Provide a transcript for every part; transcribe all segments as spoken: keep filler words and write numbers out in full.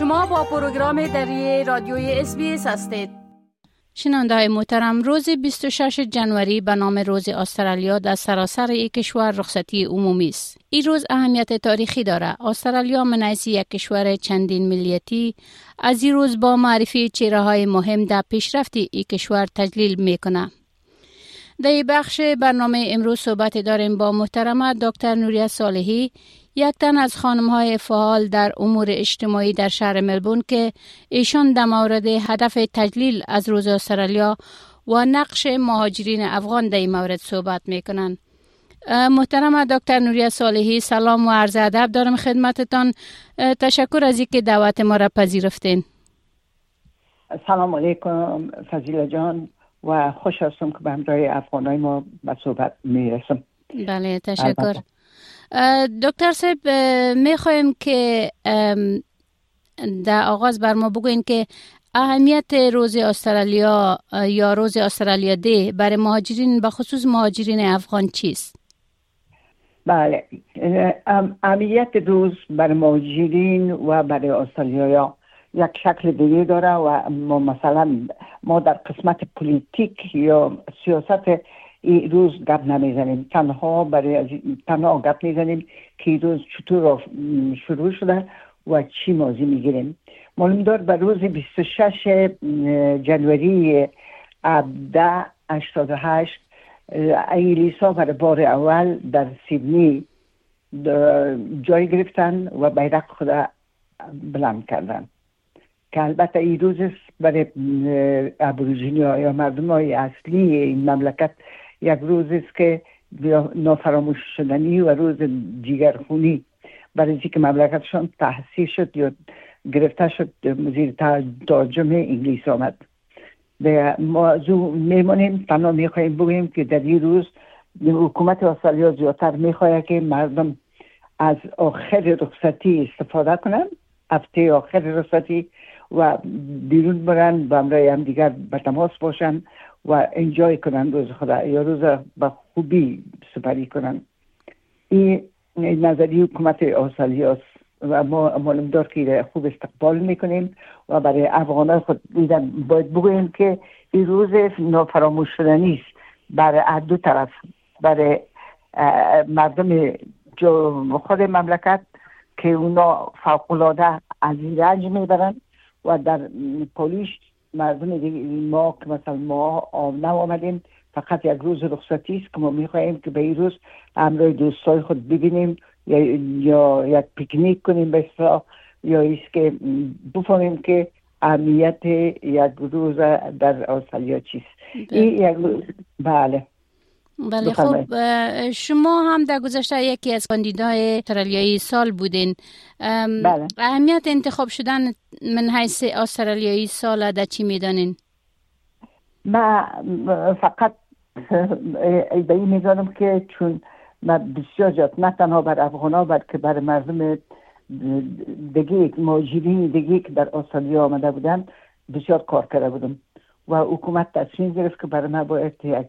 شما با پروگرام دری رادیوی اس بی اس هستید. شنونده های محترم، روز بیست و ششم ژانویه به نام روز استرالیا در سراسر این کشور رخصتی عمومی است. این روز اهمیت تاریخی دارد. استرالیا من حیث یک کشور چندین ملیتی از این روز با معرفی چهره های مهم در پیشرفت این کشور تجلیل میکنه. در این بخش برنامه امروز صحبت داریم با محترمه دکتر نوریه صالحی، یک تن از خانم‌های فعال در امور اجتماعی در شهر ملبورن که ایشان در مورد هدف تجلیل از روز استرالیا و نقش مهاجرین افغان در این مورد صحبت میکنند. محترمه دکتر نوریه صالحی، سلام و عرض ادب دارم خدمتتان. تشکر از اینکه دعوت ما را پذیرفتین. سلام علیکم فضیله جان و خوش هستم که به همراه افغانای ما به صحبت میرسم. بله تشکر. دکتر صاحب، میخوایم که در آغاز بر ما بگوین که اهمیت روز استرالیا یا روز استرالیا دی برای مهاجرین، به خصوص مهاجرین افغان چیست؟ بله، اهمیت روز برای مهاجرین و برای استرالیا یک شکل دیگه داره و ما مثلا ما در قسمت پولیتیک یا سیاست این روز گپ نمیزنیم، تنها برای تنها گپ میزنیم که این روز چطور شروع شده و چی موضوع میگیریم. معلوم دار به روز بیست و ششم ژانویه هزار و هشتصد و هشتاد و هشت انگلیس‌ها برای بار اول در سیدنی جای گرفتن و بیرق خود بلند کردن که البته این روز برای ابوریجینی ها یا مردم های اصلی این مملکت یک روز است که نافراموش شدنی و روز جیگرخونی برای اینکه مملکتشان تحصیل شد یا گرفته شد زیر تهاجم انگلیس آمد. به موضوع میمانیم، تنها میخواهیم بگوییم که در این روز حکومت استرالیا زیادتر میخواهد که مردم از آخر رخصتی استفاده کنند، هفته آخر رخصتی، و بیرون برن و همراه هم دیگر به تماس باشن و انجای کنن روز خدا یا روز به خوبی سپری کنن. این نظری حکومت استرالیا و ما معلوم دار که خوب استقبال میکنیم و برای افغانان خود باید بگوییم که این روز نافراموش شدنی است برای هر دو طرف، برای مردم خود مملکت که اونا فوق‌العاده از این رنج میبرن و در پولیش مردم دیگه ما که مثلا ما آمده آمدیم فقط یک روز رخصتی است که ما میخواییم که به این روز همراه دوستای خود ببینیم یا, یا یک پیکنیک کنیم به اصطلاح، یا ایست که بفهمیم که اهمیت یک روز در استرالیا چیست. این یک روز بله بله. خب شما هم در گذشته یکی از کاندیدای استرالیایی سال بودین. بله. اهمیت انتخاب شدن من حیث استرالیایی سال در چی میدانین؟ من فقط به این میدانم که چون من بسیار جات نه تنها بر افغانا بلکه بر مردم دیگه مهاجرین دیگه که در استرالیا آمده بودن بسیار کار کرده بودم و حکومت تصمیم گرفت که برای من باید یک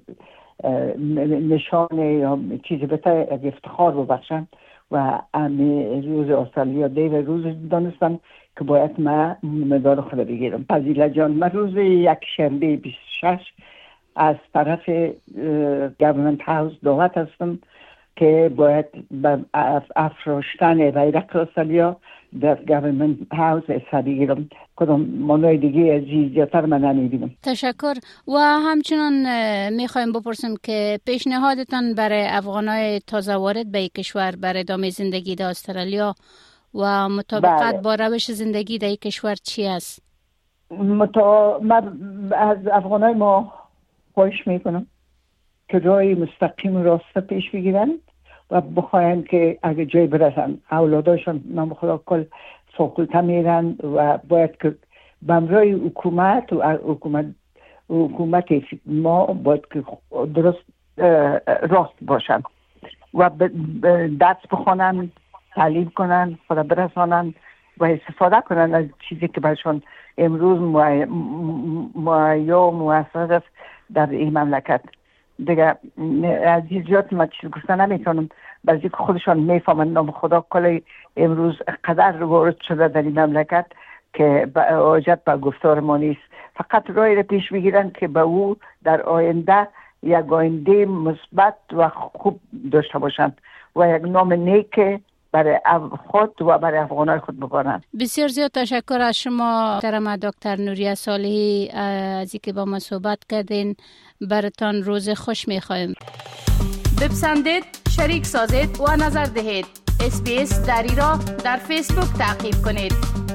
نشانه یا چیزی بهتر یک افتخار ببخشن و امی روز استرالیا دی و روز دانستن که باید من مدال خود بگیرم. فضیله جان، من روز یک شنبه بیست و شش از طرف گورنمنت هاوس دعوت هستم که باید به افراشتن بیرق استرالیا در گورنمنت هاوس حصه بگیرم. کدام مانای دیگه از زیادتر من نمیبینم. تشکر. و همچنان میخوایم بپرسیم که پیشنهادتان برای افغانای تازه وارد به کشور برای ادامه زندگی در استرالیا و مطابقت بله. با روش زندگی در کشور چی است؟ متا... من از افغانای ما خواهش میکنم که راه مستقیم راسته پیش بگیرن و بخواین که اگه جای برسن اولاداشون نام خدا کل فاکولته میرن و باید که بمرای حکومت و حکومت حکومت ما باید که درست راست باشن و درس بخونن، تعلیم کنن، خدا برسانن و استفاده کنن از چیزی که برشون امروز مهیا و موثر است در این مملکت. دیگه از این زیاد من چیز گفتن نمیتونم، بعضی که خودشان میفهمن نام خدا کلی امروز قدر وارد شده در این مملکت که حاجت به گفتار ما نیست. فقط رای را پیش بگیرن که به او در آینده یک آینده مثبت و خوب داشته باشند و یک نام نیک برای خود و برای افغانای خود ببرند. بسیار زیاد تشکر از شما محترم دکتر نوریه صالحی از اینکه با ما صحبت کردین. براتان روز خوش میخوایم. بپسندید، شریک سازید و نظر دهید. اس بی اس دری را در فیسبوک تعقیب کنید.